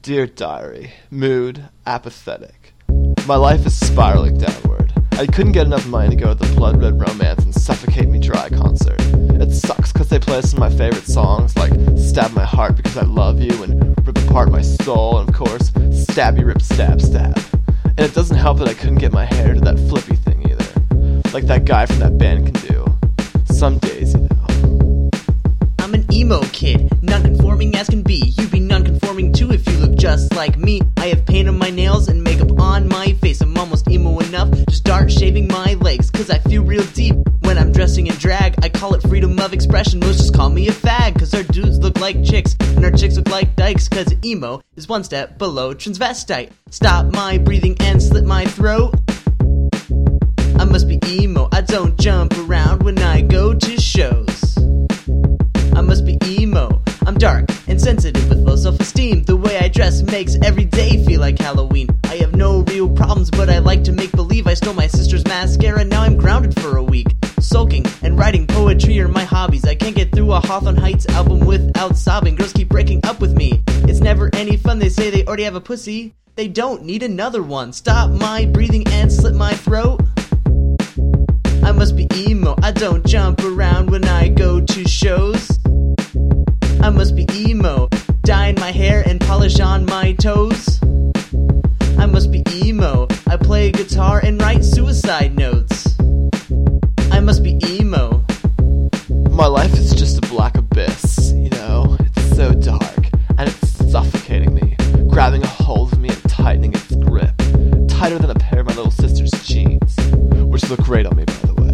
Dear Diary, mood apathetic. My life is spiraling downward. I couldn't get enough money to go to the Blood Red Romance and Suffocate Me Dry concert. It sucks because they play some of my favorite songs like Stab My Heart Because I Love You and Rip Apart My Soul and of course Stabby Rip Stab Stab. And it doesn't help that I couldn't get my hair to that flippy thing either, like that guy from that band can do. Some days, you know. I'm an emo kid, non-conforming as can be. You'd be non-conforming too if you look just like me. I have paint on my nails and makeup on my face. I'm almost emo enough to start shaving my legs, cause I feel real deep when I'm dressing in drag. I call it freedom of expression, most just call me a fag, cause our dudes look like chicks and our chicks look like dykes, cause emo is one step below transvestite. Stop my breathing and slit my throat. I must be emo, I don't jump around when I go to shows. I must be emo, I'm dark and sensitive with low self-esteem. The way I dress makes every day feel like Halloween. I have no real problems, but I like to make believe. I stole my sister's mascara, now I'm grounded for a week. Sulking and writing poetry are my hobbies. I can't get through a Hawthorne Heights album without sobbing. Girls keep breaking up with me, it's never any fun. They say they already have a pussy, they don't need another one. Stop my breathing and slit my throat. I must be emo, I don't jump around when I go to shows. I must be emo, dye in my hair and polish on my toes. I must be emo, I play guitar and write suicide notes. I must be emo. My life is just a black abyss, you know? It's so dark, and it's suffocating me, grabbing a hold of me and tightening its grip. Tighter than a pair of my little sister's jeans, which look great on me, by the way.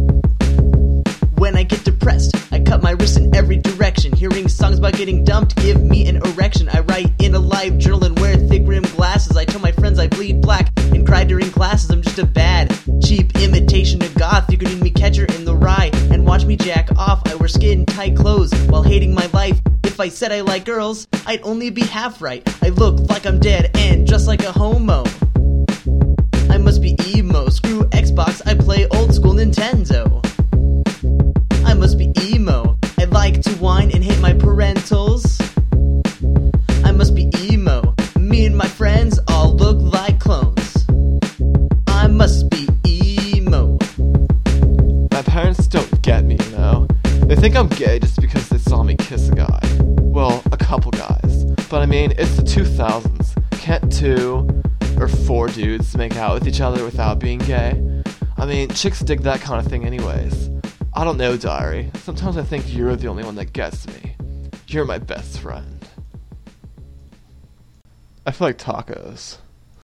When I get depressed, I cut my wrists in every direction. Hearing songs about getting dumped give me an erection. I write in a live journal and wear thick rimmed glasses. I tell my friends I bleed black and cry during classes. I'm just a bad, cheap imitation of goth. You could need me Catcher in the Rye and watch me jack off. I wear skin tight clothes while hating my life. If I said I like girls, I'd only be half right. I look like I'm dead and just like a homo. I must be emo, screw Xbox, I play old school Nintendo. I must be emo, I like to whine and hate my parentals. I must be emo, me and my friends all look like clones. I must be emo. My parents don't get me, you know? They think I'm gay just because they saw me kiss a guy. Well, a couple guys. But I mean, it's the 2000s. Can't 2 or 4 dudes make out with each other without being gay? I mean, chicks dig that kind of thing anyways. I don't know, Diary. Sometimes I think you're the only one that gets me. You're my best friend. I feel like tacos.